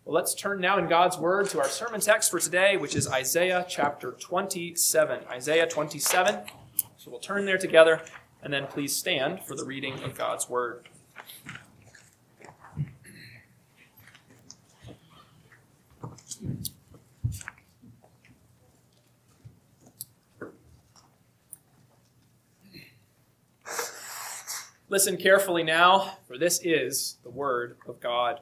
Well, let's turn now in God's Word to our sermon text for today, which is Isaiah chapter 27. Isaiah 27. So we'll turn there together, and then please stand for the reading of God's Word. Listen carefully now, for this is the Word of God.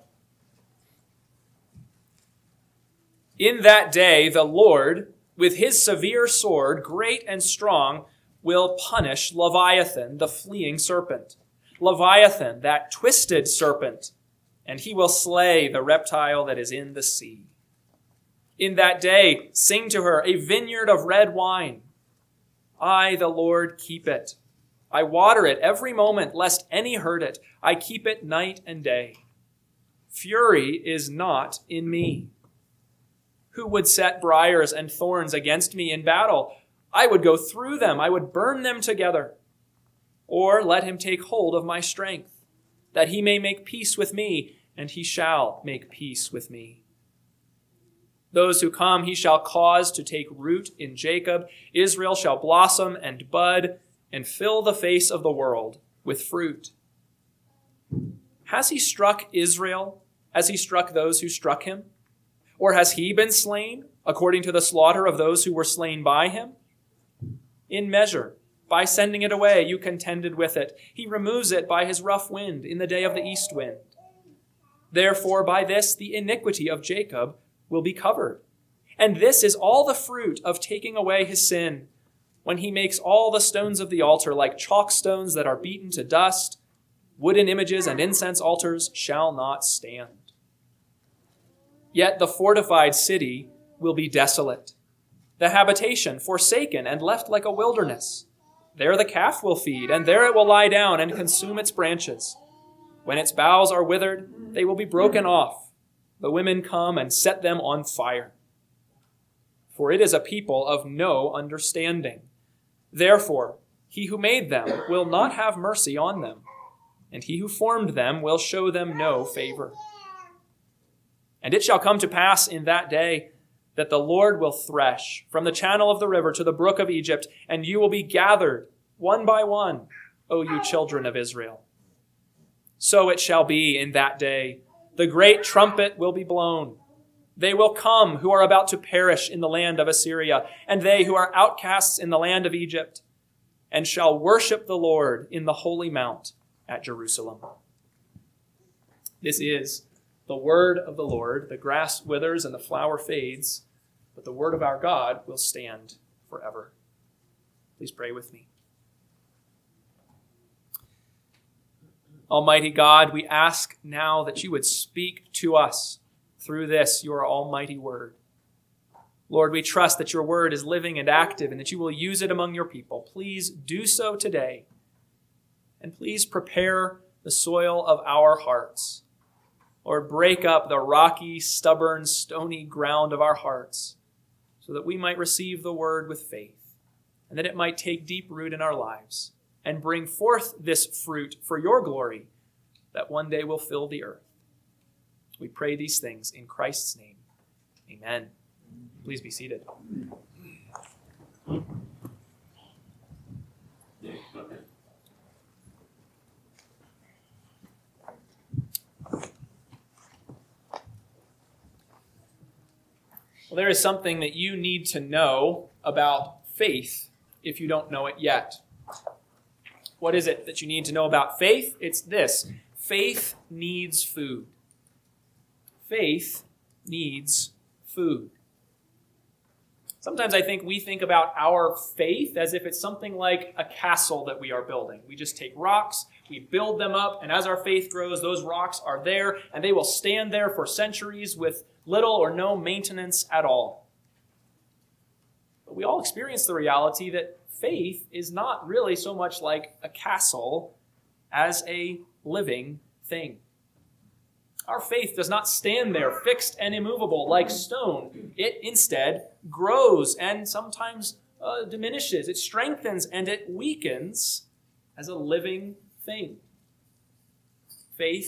In that day, the Lord, with his severe sword, great and strong, will punish Leviathan, the fleeing serpent. Leviathan, that twisted serpent, and he will slay the reptile that is in the sea. In that day, sing to her a vineyard of red wine. I, the Lord, keep it. I water it every moment, lest any hurt it. I keep it night and day. Fury is not in me. Who would set briars and thorns against me in battle? I would go through them. I would burn them together. Or let him take hold of my strength, that he may make peace with me, and he shall make peace with me. Those who come he shall cause to take root in Jacob. Israel shall blossom and bud and fill the face of the world with fruit. Has he struck Israel as he struck those who struck him? Or has he been slain according to the slaughter of those who were slain by him? In measure, by sending it away, you contended with it. He removes it by his rough wind in the day of the east wind. Therefore, by this the iniquity of Jacob will be covered. And this is all the fruit of taking away his sin, when he makes all the stones of the altar like chalk stones that are beaten to dust. Wooden images and incense altars shall not stand. Yet the fortified city will be desolate, the habitation forsaken and left like a wilderness. There the calf will feed, and there it will lie down and consume its branches. When its boughs are withered, they will be broken off. The women come and set them on fire. For it is a people of no understanding. Therefore, he who made them will not have mercy on them, and he who formed them will show them no favor. And it shall come to pass in that day that the Lord will thresh from the channel of the river to the brook of Egypt, and you will be gathered one by one, O you children of Israel. So it shall be in that day. The great trumpet will be blown. They will come who are about to perish in the land of Assyria, and they who are outcasts in the land of Egypt, and shall worship the Lord in the holy mount at Jerusalem. This is the word of the Lord. The grass withers and the flower fades, but the word of our God will stand forever. Please pray with me. Almighty God, we ask now that you would speak to us through this, your almighty word. Lord, we trust that your word is living and active and that you will use it among your people. Please do so today. And please prepare the soil of our hearts. Lord, break up the rocky, stubborn, stony ground of our hearts so that we might receive the word with faith and that it might take deep root in our lives and bring forth this fruit for your glory that one day will fill the earth. We pray these things in Christ's name. Amen. Please be seated. Well, there is something that you need to know about faith if you don't know it yet. What is it that you need to know about faith? It's this. Faith needs food. Faith needs food. Sometimes I think we think about our faith as if it's something like a castle that we are building. We just take rocks, we build them up, and as our faith grows, those rocks are there, and they will stand there for centuries with little or no maintenance at all. But we all experience the reality that faith is not really so much like a castle as a living thing. Our faith does not stand there fixed and immovable like stone. It instead grows and sometimes diminishes. It strengthens and it weakens as a living thing. Faith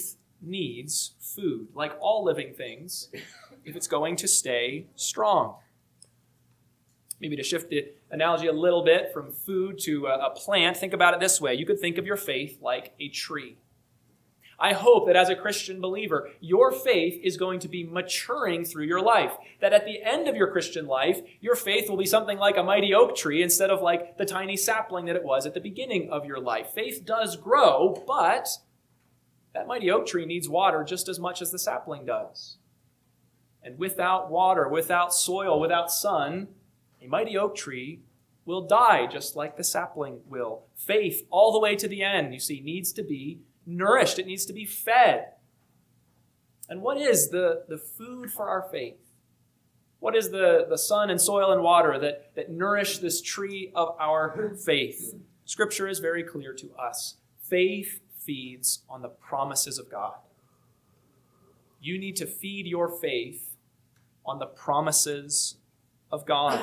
needs food, like all living things, if it's going to stay strong. Maybe to shift the analogy a little bit from food to a plant, think about it this way. You could think of your faith like a tree. I hope that as a Christian believer, your faith is going to be maturing through your life. That at the end of your Christian life, your faith will be something like a mighty oak tree instead of like the tiny sapling that it was at the beginning of your life. Faith does grow, but that mighty oak tree needs water just as much as the sapling does. And without water, without soil, without sun, a mighty oak tree will die just like the sapling will. Faith, all the way to the end, you see, needs to be nourished. It needs to be fed. And what is the food for our faith? What is the sun and soil and water that nourish this tree of our faith? Scripture is very clear to us. Faith feeds on the promises of God. You need to feed your faith on the promises of God.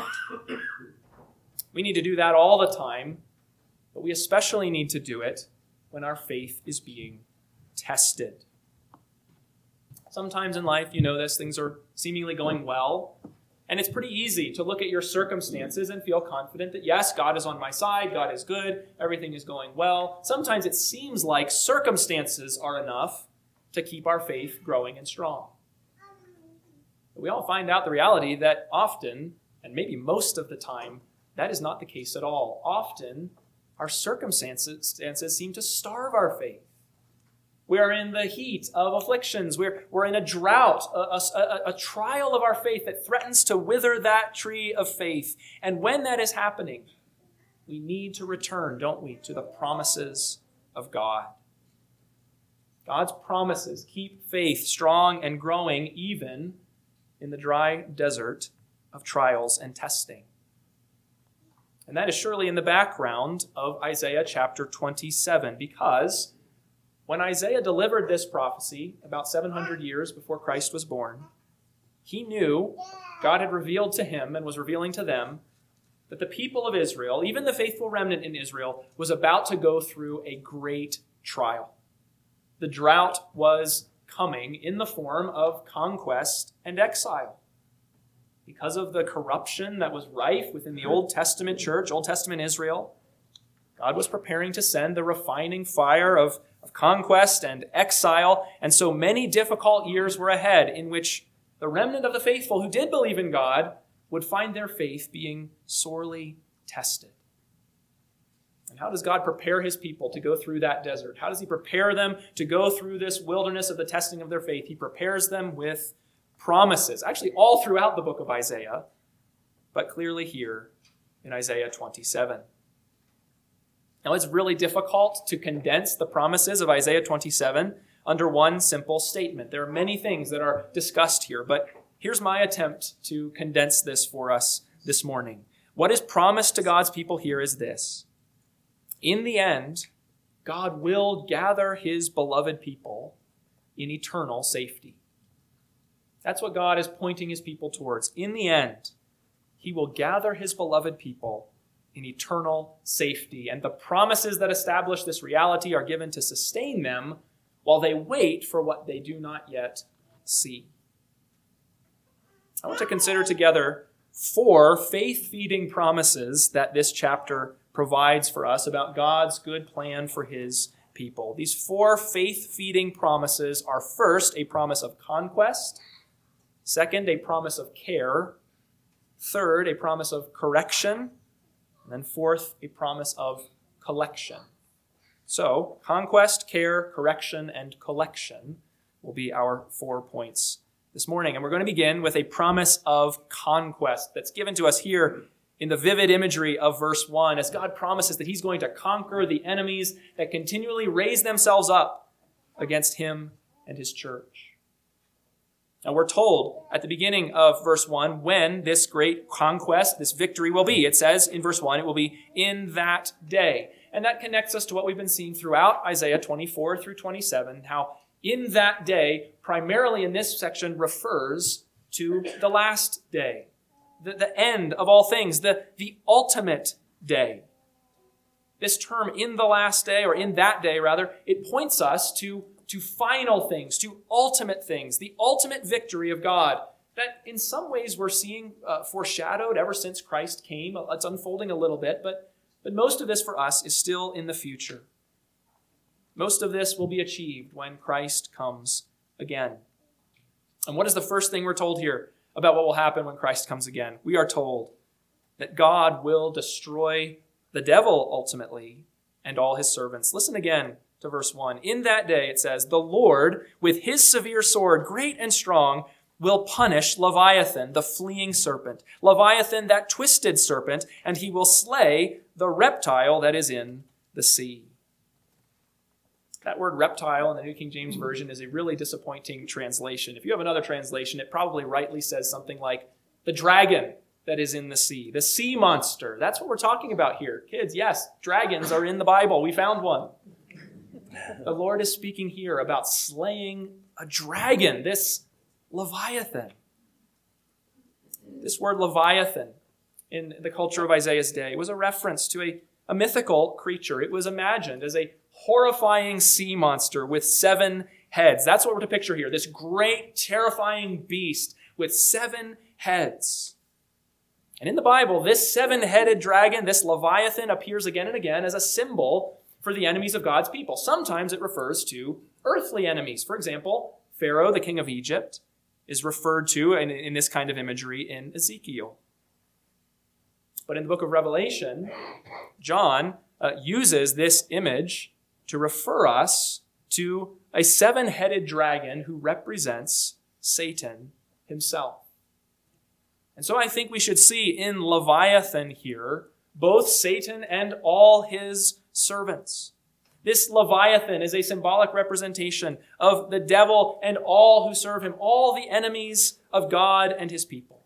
We need to do that all the time, but we especially need to do it when our faith is being tested. Sometimes in life, you know this, things are seemingly going well, and it's pretty easy to look at your circumstances and feel confident that, yes, God is on my side, God is good, everything is going well. Sometimes it seems like circumstances are enough to keep our faith growing and strong. But we all find out the reality that often, and maybe most of the time, that is not the case at all. Often, our circumstances seem to starve our faith. We are in the heat of afflictions. We're in a drought, a trial of our faith that threatens to wither that tree of faith. And when that is happening, we need to return, don't we, to the promises of God. God's promises keep faith strong and growing even in the dry desert of trials and testing. And that is surely in the background of Isaiah chapter 27, because when Isaiah delivered this prophecy about 700 years before Christ was born, he knew God had revealed to him and was revealing to them that the people of Israel, even the faithful remnant in Israel, was about to go through a great trial. The drought was coming in the form of conquest and exile. Because of the corruption that was rife within the Old Testament church, Old Testament Israel, God was preparing to send the refining fire of conquest and exile, and so many difficult years were ahead in which the remnant of the faithful who did believe in God would find their faith being sorely tested. And how does God prepare his people to go through that desert? How does he prepare them to go through this wilderness of the testing of their faith? He prepares them with promises, actually all throughout the book of Isaiah, but clearly here in Isaiah 27. Now, it's really difficult to condense the promises of Isaiah 27 under one simple statement. There are many things that are discussed here, but here's my attempt to condense this for us this morning. What is promised to God's people here is this. In the end, God will gather his beloved people in eternal safety. That's what God is pointing his people towards. In the end, he will gather his beloved people in eternal safety. And the promises that establish this reality are given to sustain them while they wait for what they do not yet see. I want to consider together 4 faith-feeding promises that this chapter provides for us about God's good plan for his people. These 4 faith-feeding promises are, first, a promise of conquest. Second, a promise of care. Third, a promise of correction. And then fourth, a promise of collection. So, conquest, care, correction, and collection will be our 4 points this morning. And we're going to begin with a promise of conquest that's given to us here in the vivid imagery of verse 1, as God promises that he's going to conquer the enemies that continually raise themselves up against him and his church. Now, we're told at the beginning of verse 1 when this great conquest, this victory will be. It says in verse 1, it will be in that day. And that connects us to what we've been seeing throughout Isaiah 24 through 27, how in that day, primarily in this section, refers to the last day, the end of all things, the ultimate day. This term, in the last day, or in that day rather, it points us to to final things, to ultimate things, the ultimate victory of God that in some ways we're seeing foreshadowed ever since Christ came. It's unfolding a little bit, but most of this for us is still in the future. Most of this will be achieved when Christ comes again. And what is the first thing we're told here about what will happen when Christ comes again? We are told that God will destroy the devil ultimately and all his servants. Listen again to verse 1. In that day, it says, the Lord, with his severe sword, great and strong, will punish Leviathan, the fleeing serpent, Leviathan, that twisted serpent, and he will slay the reptile that is in the sea. That word reptile in the New King James Version is a really disappointing translation. If you have another translation, it probably rightly says something like the dragon that is in the sea monster. That's what we're talking about here. Kids, yes, dragons are in the Bible. We found one. The Lord is speaking here about slaying a dragon, this Leviathan. This word Leviathan in the culture of Isaiah's day was a reference to a mythical creature. It was imagined as a horrifying sea monster with 7 heads. That's what we're to picture here. This great, terrifying beast with 7 heads. And in the Bible, this 7-headed dragon, this Leviathan, appears again and again as a symbol for the enemies of God's people. Sometimes it refers to earthly enemies. For example, Pharaoh, the king of Egypt, is referred to in this kind of imagery in Ezekiel. But in the book of Revelation, John uses this image to refer us to a 7-headed dragon who represents Satan himself. And so I think we should see in Leviathan here both Satan and all his servants. This Leviathan is a symbolic representation of the devil and all who serve him, all the enemies of God and his people.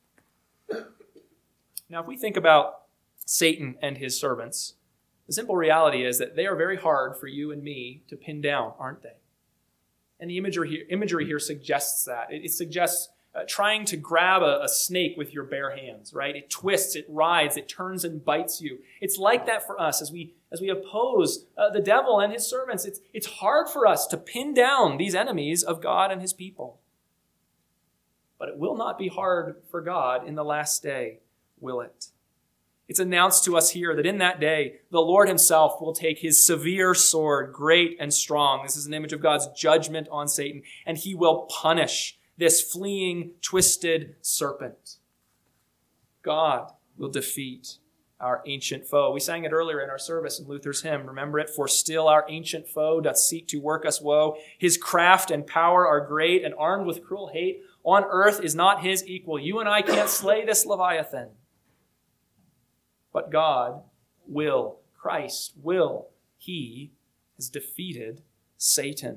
Now, if we think about Satan and his servants, the simple reality is that they are very hard for you and me to pin down, aren't they? And the imagery here suggests that. It suggests trying to grab a snake with your bare hands, right? It twists, it writhes, it turns and bites you. It's like that for us as we oppose the devil and his servants. It's hard for us to pin down these enemies of God and his people. But it will not be hard for God in the last day, will it? It's announced to us here that in that day, the Lord himself will take his severe sword, great and strong. This is an image of God's judgment on Satan, and he will punish this fleeing, twisted serpent. God will defeat our ancient foe. We sang it earlier in our service in Luther's hymn. Remember it? For still our ancient foe doth seek to work us woe. His craft and power are great, and armed with cruel hate, on earth is not his equal. You and I can't slay this Leviathan. But God will, Christ will. He has defeated Satan.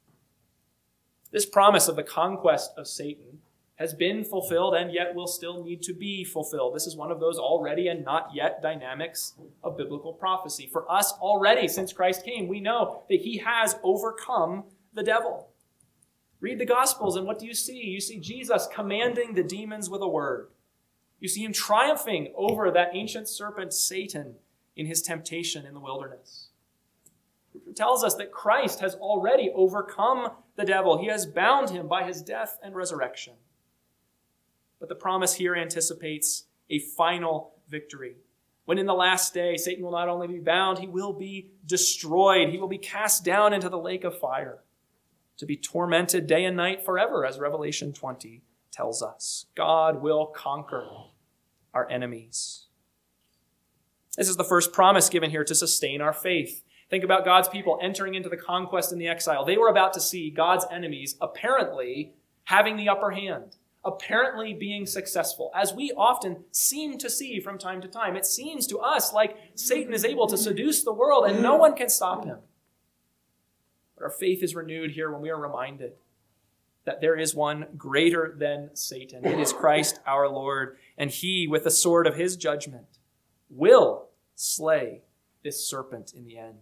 This promise of the conquest of Satan has been fulfilled and yet will still need to be fulfilled. This is one of those already and not yet dynamics of biblical prophecy. For us already, since Christ came, we know that he has overcome the devil. Read the Gospels, and what do you see? You see Jesus commanding the demons with a word. You see him triumphing over that ancient serpent, Satan, in his temptation in the wilderness. It tells us that Christ has already overcome the devil. He has bound him by his death and resurrection. But the promise here anticipates a final victory. When in the last day, Satan will not only be bound, he will be destroyed. He will be cast down into the lake of fire to be tormented day and night forever, as Revelation 20 tells us. God will conquer our enemies. This is the first promise given here to sustain our faith. Think about God's people entering into the conquest and the exile. They were about to see God's enemies apparently having the upper hand, apparently being successful, as we often seem to see from time to time. It seems to us like Satan is able to seduce the world and no one can stop him. But our faith is renewed here when we are reminded that there is one greater than Satan. It is Christ our Lord, and he, with the sword of his judgment, will slay this serpent in the end.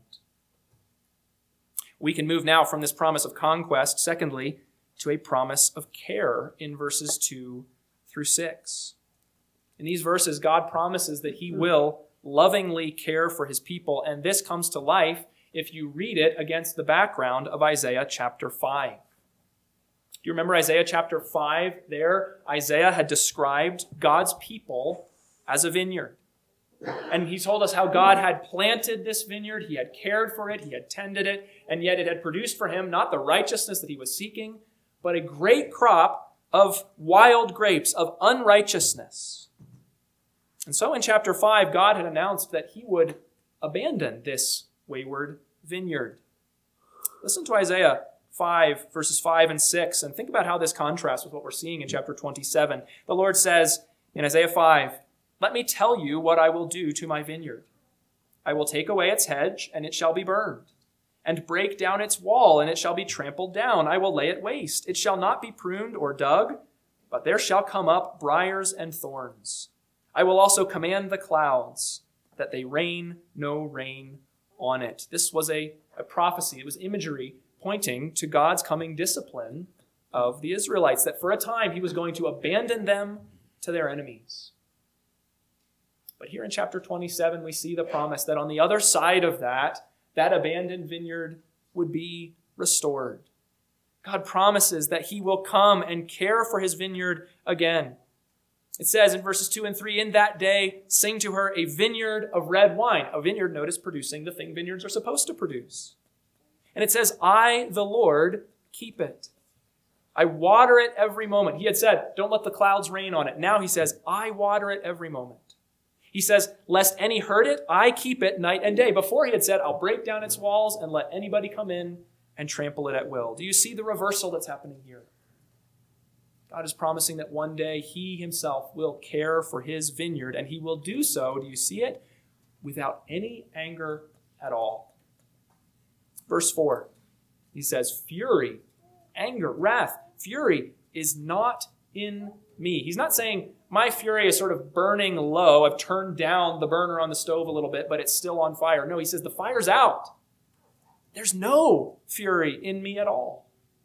We can move now from this promise of conquest, secondly, to a promise of care in verses 2 through 6. In these verses, God promises that he will lovingly care for his people, and this comes to life if you read it against the background of Isaiah chapter 5. Do you remember Isaiah chapter 5 there? Isaiah had described God's people as a vineyard. And he told us how God had planted this vineyard, he had cared for it, he had tended it, and yet it had produced for him not the righteousness that he was seeking, but a great crop of wild grapes, of unrighteousness. And so in chapter 5, God had announced that he would abandon this wayward vineyard. Listen to Isaiah 5, verses 5 and 6, and think about how this contrasts with what we're seeing in chapter 27. The Lord says in Isaiah 5, "Let me tell you what I will do to my vineyard. I will take away its hedge, and it shall be burned, and break down its wall, and it shall be trampled down. I will lay it waste. It shall not be pruned or dug, but there shall come up briars and thorns. I will also command the clouds, that they rain no rain on it." This was a prophecy. It was imagery pointing to God's coming discipline of the Israelites, that for a time he was going to abandon them to their enemies. But here in chapter 27, we see the promise that on the other side of that abandoned vineyard would be restored. God promises that he will come and care for his vineyard again. It says in verses 2 and 3, "In that day, sing to her a vineyard of red wine." A vineyard, notice, producing the thing vineyards are supposed to produce. And it says, "I, the Lord, keep it. I water it every moment." He had said, "Don't let the clouds rain on it." Now he says, "I water it every moment." He says, "Lest any hurt it, I keep it night and day." Before he had said, "I'll break down its walls and let anybody come in and trample it at will." Do you see the reversal that's happening here? God is promising that one day he himself will care for his vineyard, and he will do so, do you see it? Without any anger at all. Verse 4, he says, "Fury, anger, wrath, fury is not in me." He's not saying, my fury is sort of burning low. I've turned down the burner on the stove a little bit, but it's still on fire. No, he says, the fire's out. There's no fury in me at all.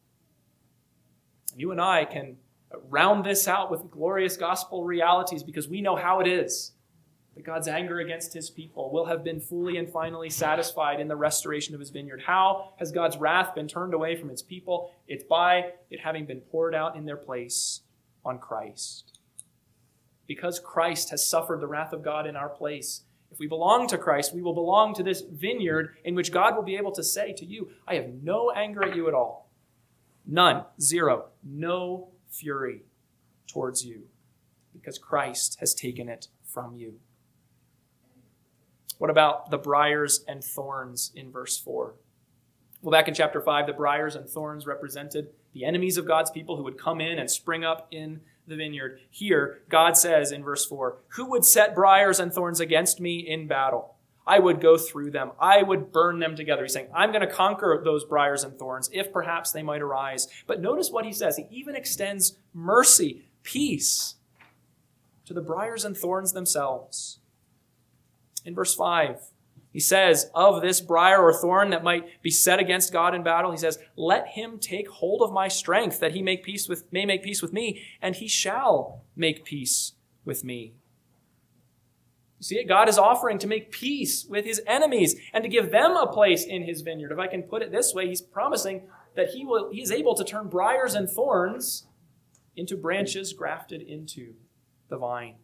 And you and I can round this out with glorious gospel realities because we know how it is that God's anger against his people will have been fully and finally satisfied in the restoration of his vineyard. How has God's wrath been turned away from his people? It's by it having been poured out in their place on Christ. Because Christ has suffered the wrath of God in our place. If we belong to Christ, we will belong to this vineyard in which God will be able to say to you, "I have no anger at you at all." None. Zero. No fury towards you. Because Christ has taken it from you. What about the briars and thorns in verse 4? Well, back in chapter 5, the briars and thorns represented the enemies of God's people who would come in and spring up in the vineyard. Here, God says in verse 4, "Who would set briars and thorns against me in battle? I would go through them. I would burn them together." He's saying, I'm going to conquer those briars and thorns, if perhaps they might arise. But notice what he says. He even extends mercy, peace, to the briars and thorns themselves. In verse 5, he says, of this briar or thorn that might be set against God in battle, he says, "Let him take hold of my strength, that he may make peace with me, and he shall make peace with me." You see it? God is offering to make peace with his enemies and to give them a place in his vineyard. If I can put it this way, he's promising that he is able to turn briars and thorns into branches grafted into the vine.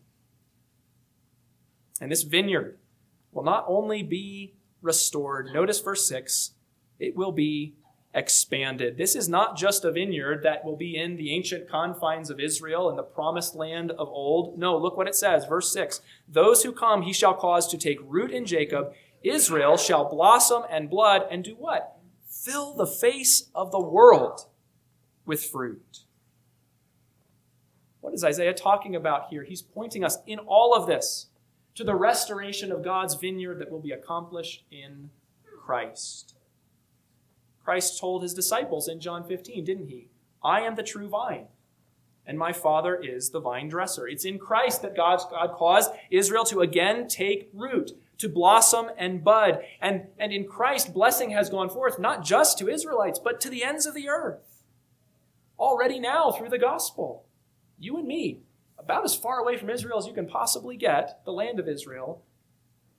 And this vineyard will not only be restored, notice verse 6, it will be expanded. This is not just a vineyard that will be in the ancient confines of Israel and the promised land of old. No, look what it says, verse 6. "Those who come he shall cause to take root in Jacob. Israel shall blossom and blood," and do what? "Fill the face of the world with fruit." What is Isaiah talking about here? He's pointing us in all of this to the restoration of God's vineyard that will be accomplished in Christ. Christ told his disciples in John 15, didn't he? "I am the true vine, and my Father is the vine dresser." It's in Christ that God caused Israel to again take root, to blossom and bud. And in Christ, blessing has gone forth not just to Israelites, but to the ends of the earth. Already now through the gospel. You and me, about as far away from Israel as you can possibly get, the land of Israel,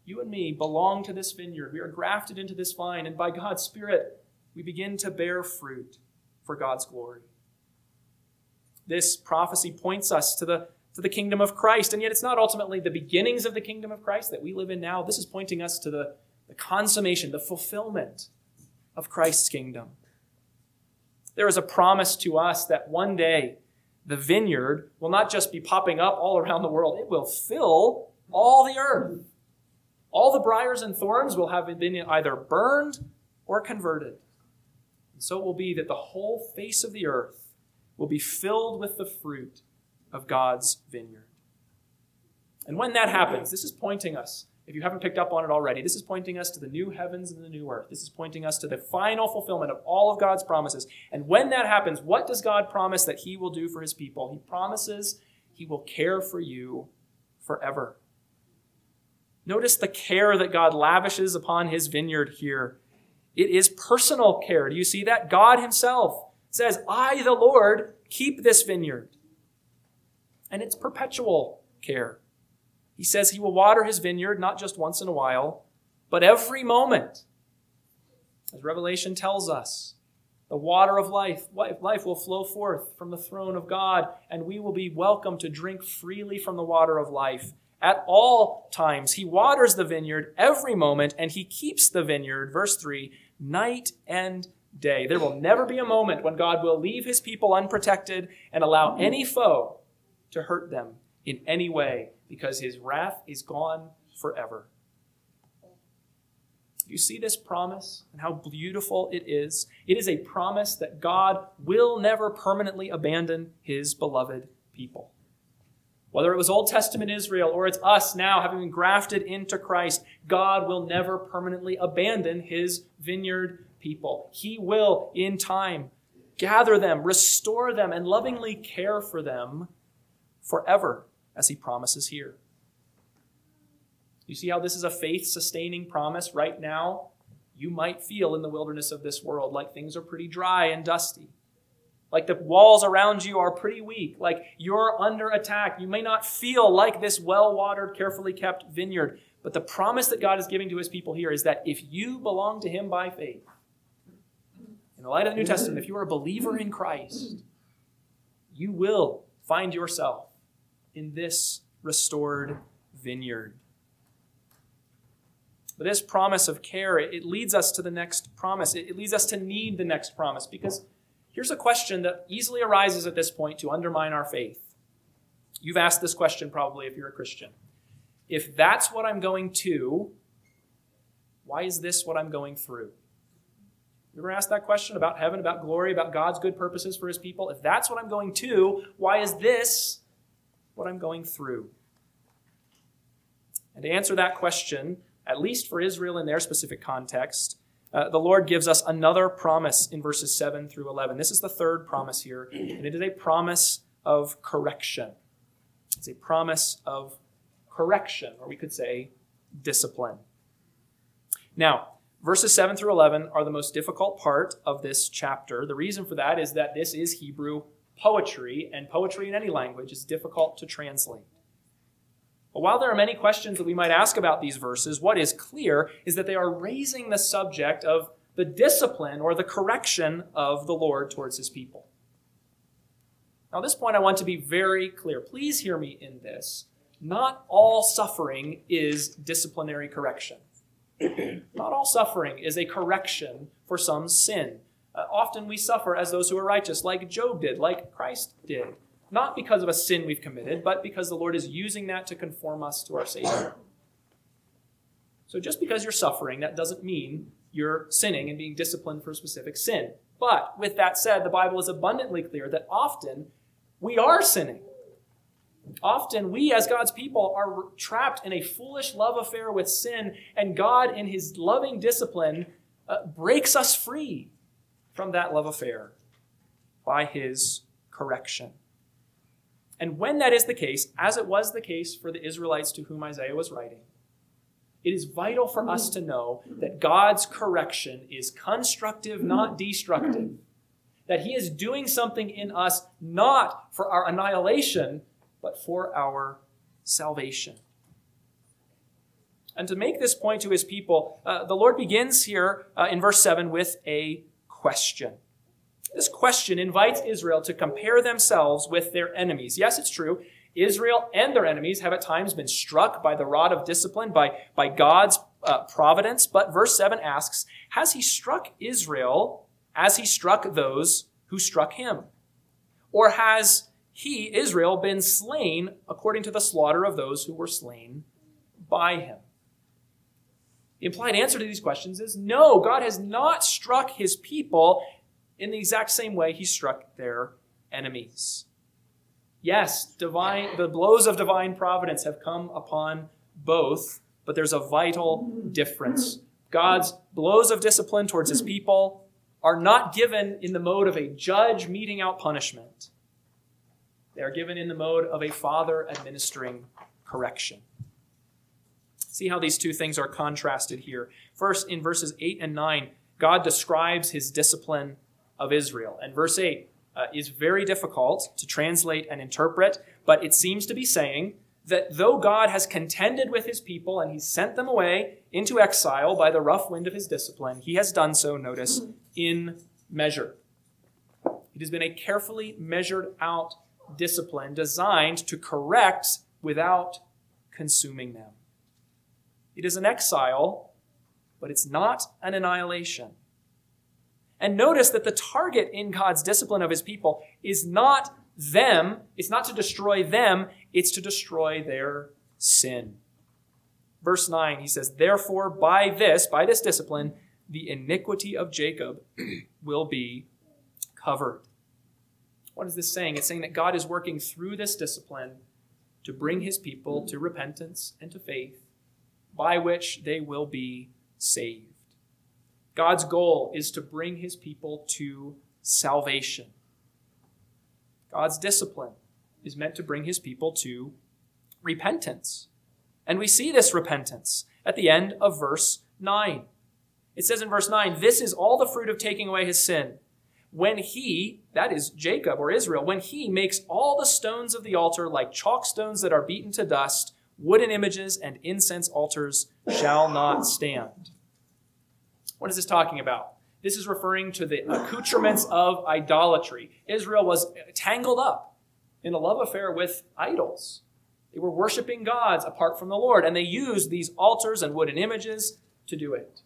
You and me belong to this vineyard. We are grafted into this vine, and by God's Spirit, we begin to bear fruit for God's glory. This prophecy points us to the kingdom of Christ, and yet it's not ultimately the beginnings of the kingdom of Christ that we live in now. This is pointing us to the consummation, the fulfillment of Christ's kingdom. There is a promise to us that one day the vineyard will not just be popping up all around the world, it will fill all the earth. All the briars and thorns will have been either burned or converted. And so it will be that the whole face of the earth will be filled with the fruit of God's vineyard. And when that happens, this is pointing us, if you haven't picked up on it already, this is pointing us to the new heavens and the new earth. This is pointing us to the final fulfillment of all of God's promises. And when that happens, what does God promise that he will do for his people? He promises he will care for you forever. Notice the care that God lavishes upon his vineyard here. It is personal care. Do you see that? God himself says, I, the Lord, keep this vineyard. And it's perpetual care. He says he will water his vineyard not just once in a while, but every moment. As Revelation tells us, the water of life will flow forth from the throne of God, and we will be welcome to drink freely from the water of life at all times. He waters the vineyard every moment, and he keeps the vineyard, verse 3, night and day. There will never be a moment when God will leave his people unprotected and allow any foe to hurt them in any way, because his wrath is gone forever. Do you see this promise and how beautiful it is? It is a promise that God will never permanently abandon his beloved people. Whether it was Old Testament Israel or it's us now having been grafted into Christ, God will never permanently abandon his vineyard people. He will, in time, gather them, restore them, and lovingly care for them forever, as he promises here. You see how this is a faith-sustaining promise right now? You might feel in the wilderness of this world like things are pretty dry and dusty. Like the walls around you are pretty weak. Like you're under attack. You may not feel like this well-watered, carefully kept vineyard. But the promise that God is giving to his people here is that if you belong to him by faith, in the light of the New Testament, if you are a believer in Christ, you will find yourself in this restored vineyard. But this promise of care, it leads us to the next promise. It leads us to need the next promise, because here's a question that easily arises at this point to undermine our faith. You've asked this question probably if you're a Christian. If that's what I'm going to, why is this what I'm going through? You ever asked that question about heaven, about glory, about God's good purposes for his people? If that's what I'm going to, why is this what I'm going through? And to answer that question, at least for Israel in their specific context, the Lord gives us another promise in verses 7 through 11. This is the third promise here, and it is a promise of correction. It's a promise of correction, or we could say discipline. Now, verses 7 through 11 are the most difficult part of this chapter. The reason for that is that this is Hebrew poetry, and poetry in any language is difficult to translate. But while there are many questions that we might ask about these verses, what is clear is that they are raising the subject of the discipline or the correction of the Lord towards his people. Now, at this point, I want to be very clear. Please hear me in this. Not all suffering is disciplinary correction. Not all suffering is a correction for some sin. Often we suffer as those who are righteous, like Job did, like Christ did. Not because of a sin we've committed, but because the Lord is using that to conform us to our Savior. So just because you're suffering, that doesn't mean you're sinning and being disciplined for a specific sin. But with that said, the Bible is abundantly clear that often we are sinning. Often we, as God's people, are trapped in a foolish love affair with sin, and God, in his loving discipline, breaks us free from that love affair by his correction. And when that is the case, as it was the case for the Israelites to whom Isaiah was writing, it is vital for us to know that God's correction is constructive, not destructive. That he is doing something in us not for our annihilation, but for our salvation. And to make this point to his people, the Lord begins here in verse 7 with a question. This question invites Israel to compare themselves with their enemies. Yes, it's true. Israel and their enemies have at times been struck by the rod of discipline, by God's providence. But verse 7 asks, has he struck Israel as he struck those who struck him? Or has he, Israel, been slain according to the slaughter of those who were slain by him? The implied answer to these questions is no, God has not struck his people in the exact same way he struck their enemies. Yes, the blows of divine providence have come upon both, but there's a vital difference. God's blows of discipline towards his people are not given in the mode of a judge meting out punishment. They are given in the mode of a father administering correction. See how these two things are contrasted here. First, in verses 8 and 9, God describes his discipline of Israel. And verse 8 is very difficult to translate and interpret, but it seems to be saying that though God has contended with his people and he's sent them away into exile by the rough wind of his discipline, he has done so, notice, in measure. It has been a carefully measured out discipline designed to correct without consuming them. It is an exile, but it's not an annihilation. And notice that the target in God's discipline of his people is not them, it's not to destroy them, it's to destroy their sin. Verse 9, he says, therefore by this discipline, the iniquity of Jacob will be covered. What is this saying? It's saying that God is working through this discipline to bring his people to repentance and to faith, by which they will be saved. God's goal is to bring his people to salvation. God's discipline is meant to bring his people to repentance. And we see this repentance at the end of verse 9. It says in verse 9, this is all the fruit of taking away his sin. When he, that is Jacob or Israel, when he makes all the stones of the altar like chalk stones that are beaten to dust, wooden images and incense altars shall not stand. What is this talking about? This is referring to the accoutrements of idolatry. Israel was tangled up in a love affair with idols. They were worshiping gods apart from the Lord, and they used these altars and wooden images to do it.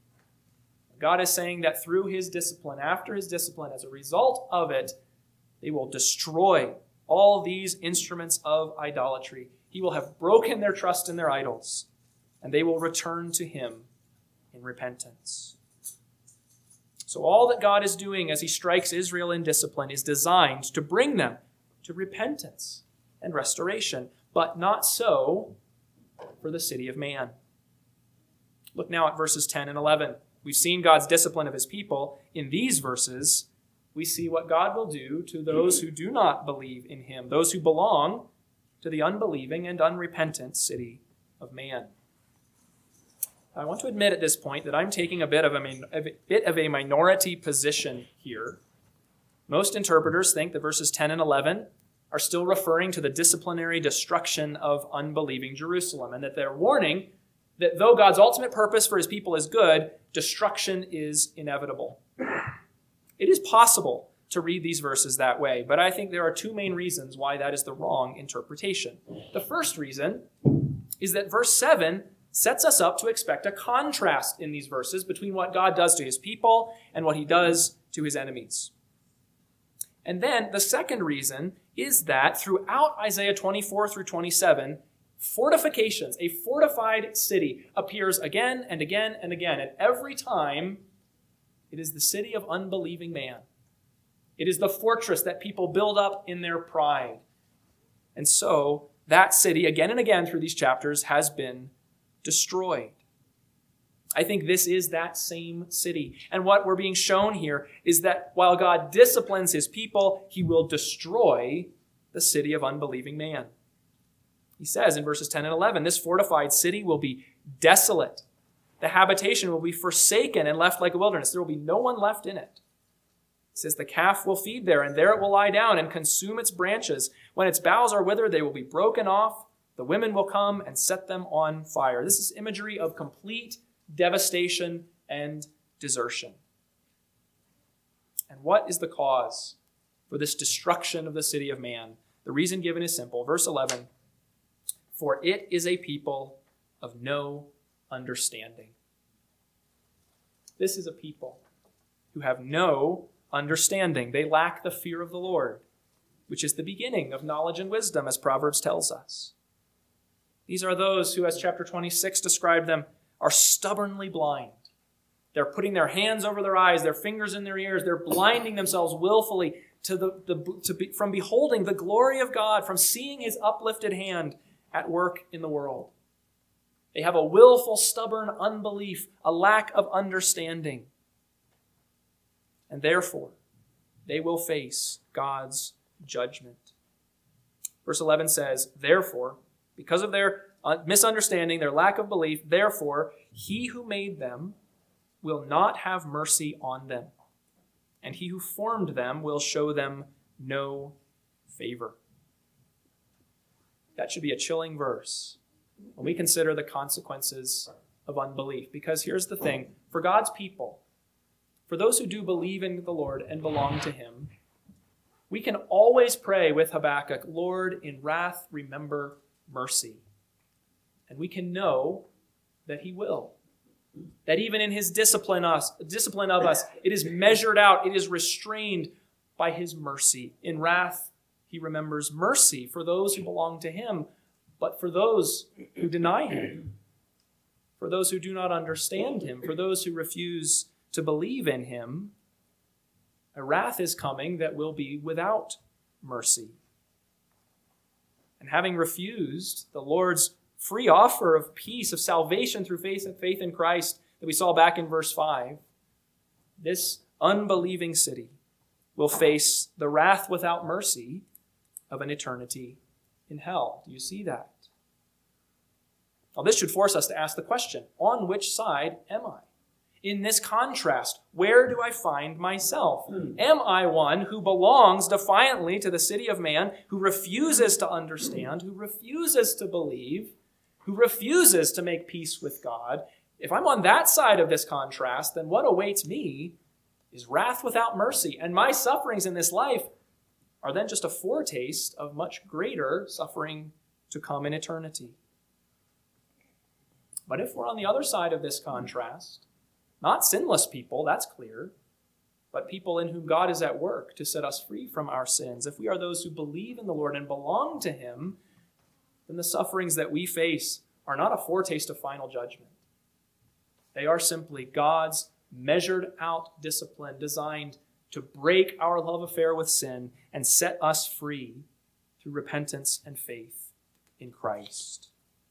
God is saying that through his discipline, after his discipline, as a result of it, they will destroy all these instruments of idolatry. He will have broken their trust in their idols, and they will return to him in repentance. So all that God is doing as he strikes Israel in discipline is designed to bring them to repentance and restoration, but not so for the city of man. Look now at verses 10 and 11. We've seen God's discipline of his people. In these verses, we see what God will do to those who do not believe in him, those who belong to the unbelieving and unrepentant city of man. I want to admit at this point that I'm taking a bit of a minority position here. Most interpreters think that verses 10 and 11 are still referring to the disciplinary destruction of unbelieving Jerusalem, and that they're warning that though God's ultimate purpose for his people is good, destruction is inevitable. It is possible to read these verses that way, but I think there are two main reasons why that is the wrong interpretation. The first reason is that verse 7 sets us up to expect a contrast in these verses between what God does to his people and what he does to his enemies. And then the second reason is that throughout Isaiah 24 through 27, fortifications, a fortified city, appears again and again and again. And every time, it is the city of unbelieving man. It is the fortress that people build up in their pride. And so, that city, again and again through these chapters, has been destroyed. I think this is that same city. And what we're being shown here is that while God disciplines his people, he will destroy the city of unbelieving man. He says in verses 10 and 11, this fortified city will be desolate. The habitation will be forsaken and left like a wilderness. There will be no one left in it. It says the calf will feed there, and there it will lie down and consume its branches. When its boughs are withered, they will be broken off. The women will come and set them on fire. This is imagery of complete devastation and desertion. And what is the cause for this destruction of the city of man? The reason given is simple. Verse 11, for it is a people of no understanding. This is a people who have no understanding. They lack the fear of the Lord, which is the beginning of knowledge and wisdom, as Proverbs tells us. These are those who, as chapter 26 described them, are stubbornly blind. They're putting their hands over their eyes, their fingers in their ears. They're blinding themselves willfully from beholding the glory of God, from seeing his uplifted hand at work in the world. They have a willful, stubborn unbelief, a lack of understanding. And therefore, they will face God's judgment. Verse 11 says, therefore, because of their misunderstanding, their lack of belief, therefore, he who made them will not have mercy on them, and he who formed them will show them no favor. That should be a chilling verse when we consider the consequences of unbelief. Because here's the thing, for God's people, for those who do believe in the Lord and belong to him, we can always pray with Habakkuk, Lord, in wrath remember mercy. And we can know that he will. That even in his discipline of us, it is measured out, it is restrained by his mercy. In wrath, he remembers mercy for those who belong to him, but for those who deny him, for those who do not understand him, for those who refuse to believe in him, a wrath is coming that will be without mercy. And having refused the Lord's free offer of peace, of salvation through faith in Christ that we saw back in verse 5, this unbelieving city will face the wrath without mercy of an eternity in hell. Do you see that? Now, this should force us to ask the question, on which side am I? In this contrast, where do I find myself? Am I one who belongs defiantly to the city of man, who refuses to understand, who refuses to believe, who refuses to make peace with God? If I'm on that side of this contrast, then what awaits me is wrath without mercy. And my sufferings in this life are then just a foretaste of much greater suffering to come in eternity. But if we're on the other side of this contrast, not sinless people, that's clear, but people in whom God is at work to set us free from our sins, if we are those who believe in the Lord and belong to him, then the sufferings that we face are not a foretaste of final judgment. They are simply God's measured out discipline designed to break our love affair with sin and set us free through repentance and faith in Christ.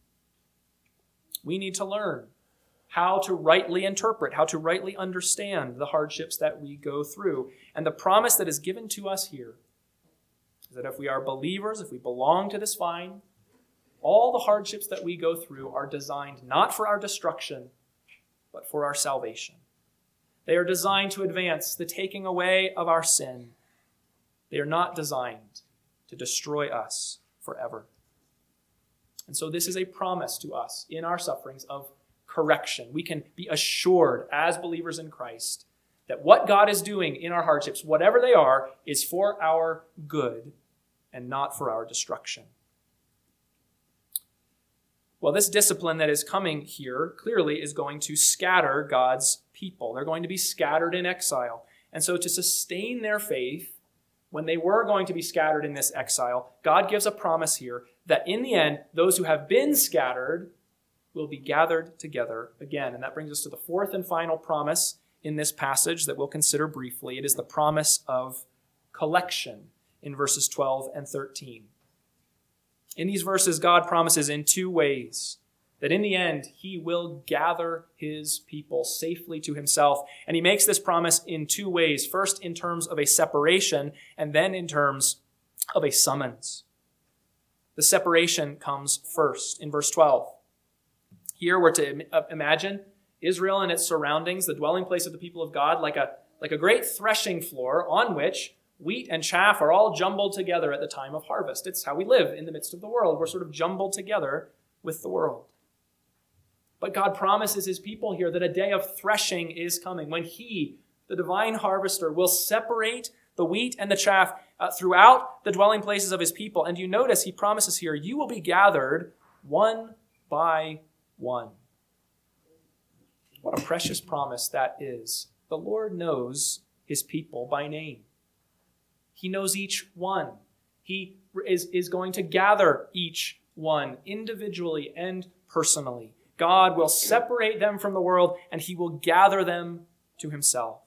We need to learn how to rightly interpret, how to rightly understand the hardships that we go through. And the promise that is given to us here is that if we are believers, if we belong to this vine, all the hardships that we go through are designed not for our destruction, but for our salvation. They are designed to advance the taking away of our sin. They are not designed to destroy us forever. And so this is a promise to us in our sufferings of correction. We can be assured as believers in Christ that what God is doing in our hardships, whatever they are, is for our good and not for our destruction. Well, this discipline that is coming here clearly is going to scatter God's people. They're going to be scattered in exile. And so to sustain their faith, when they were going to be scattered in this exile, God gives a promise here that in the end, those who have been scattered will be gathered together again. And that brings us to the fourth and final promise in this passage that we'll consider briefly. It is the promise of collection in verses 12 and 13. In these verses, God promises in two ways that in the end, he will gather his people safely to himself. And he makes this promise in two ways. First, in terms of a separation, and then in terms of a summons. The separation comes first in verse 12. Here we're to imagine Israel and its surroundings, the dwelling place of the people of God, like a great threshing floor on which Wheat and chaff are all jumbled together at the time of harvest. It's how we live in the midst of the world. We're sort of jumbled together with the world. But God promises his people here that a day of threshing is coming when he, the divine harvester, will separate the wheat and the chaff throughout the dwelling places of his people. And you notice he promises here, you will be gathered one by one. What a precious promise that is. The Lord knows his people by name. He knows each one. He is going to gather each one individually and personally. God will separate them from the world, and he will gather them to himself.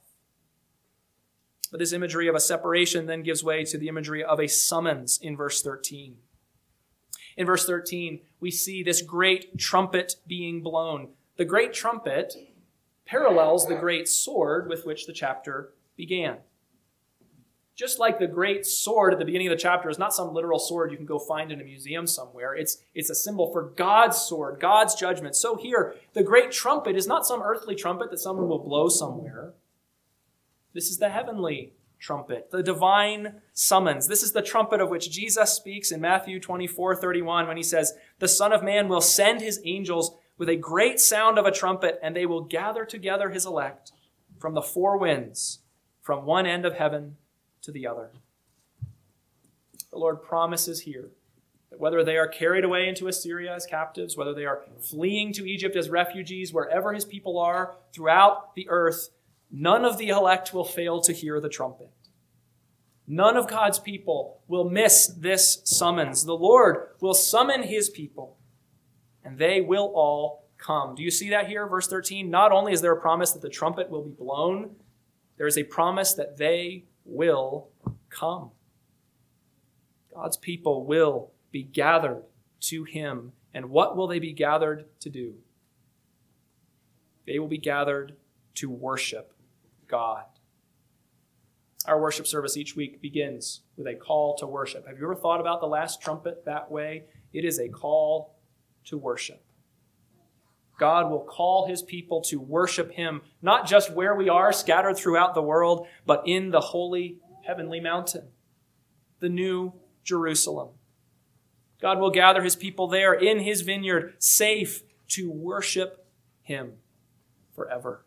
But this imagery of a separation then gives way to the imagery of a summons in verse 13. In verse 13, we see this great trumpet being blown. The great trumpet parallels the great sword with which the chapter began. Just like the great sword at the beginning of the chapter is not some literal sword you can go find in a museum somewhere. It's a symbol for God's sword, God's judgment. So here, the great trumpet is not some earthly trumpet that someone will blow somewhere. This is the heavenly trumpet, the divine summons. This is the trumpet of which Jesus speaks in Matthew 24:31 when he says, "The Son of Man will send his angels with a great sound of a trumpet, and they will gather together his elect from the four winds, from one end of heaven to the other." The Lord promises here that whether they are carried away into Assyria as captives, whether they are fleeing to Egypt as refugees, wherever his people are throughout the earth, none of the elect will fail to hear the trumpet. None of God's people will miss this summons. The Lord will summon his people, and they will all come. Do you see that here, verse 13? Not only is there a promise that the trumpet will be blown, there is a promise that they will come. God's people will be gathered to him. And what will they be gathered to do? They will be gathered to worship God. Our worship service each week begins with a call to worship. Have you ever thought about the last trumpet that way? It is a call to worship. God will call his people to worship him, not just where we are scattered throughout the world, but in the holy heavenly mountain, the new Jerusalem. God will gather his people there in his vineyard, safe to worship him forever.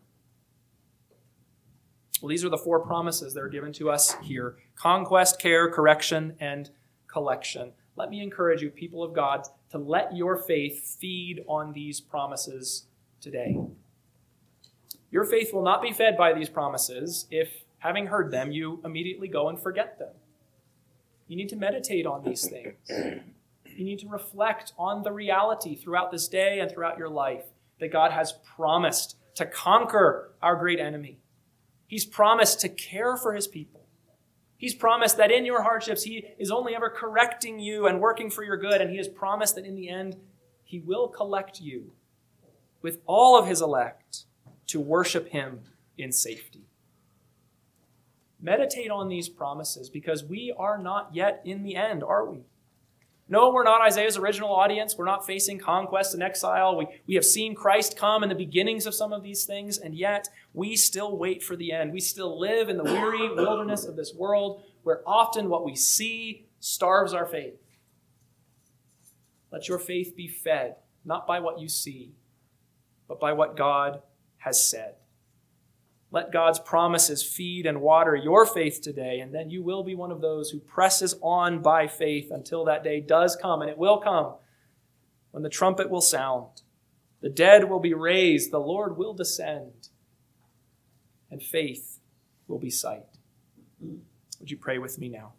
Well, these are the four promises that are given to us here: conquest, care, correction, and collection. Let me encourage you, people of God, to let your faith feed on these promises today. Your faith will not be fed by these promises if, having heard them, you immediately go and forget them. You need to meditate on these things. You need to reflect on the reality throughout this day and throughout your life that God has promised to conquer our great enemy. He's promised to care for his people. He's promised that in your hardships, he is only ever correcting you and working for your good. And he has promised that in the end, he will collect you with all of his elect to worship him in safety. Meditate on these promises because we are not yet in the end, are we? No, we're not Isaiah's original audience. We're not facing conquest and exile. We have seen Christ come in the beginnings of some of these things, and yet we still wait for the end. We still live in the weary wilderness of this world where often what we see starves our faith. Let your faith be fed, not by what you see, but by what God has said. Let God's promises feed and water your faith today, and then you will be one of those who presses on by faith until that day does come, and it will come when the trumpet will sound. The dead will be raised, the Lord will descend, and faith will be sight. Would you pray with me now?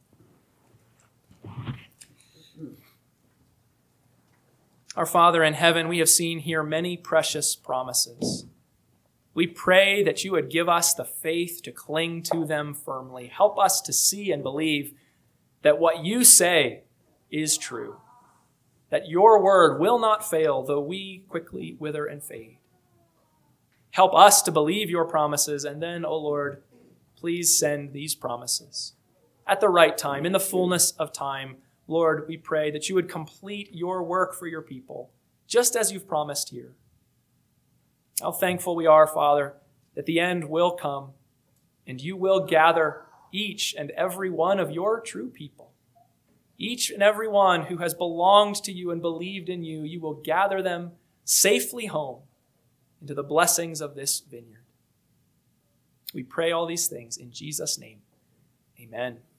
Our Father in heaven, we have seen here many precious promises. We pray that you would give us the faith to cling to them firmly. Help us to see and believe that what you say is true, that your word will not fail, though we quickly wither and fade. Help us to believe your promises, and then, O Lord, please send these promises at the right time, in the fullness of time. Lord, we pray that you would complete your work for your people, just as you've promised here. How thankful we are, Father, that the end will come and you will gather each and every one of your true people. Each and every one who has belonged to you and believed in you, you will gather them safely home into the blessings of this vineyard. We pray all these things in Jesus' name. Amen.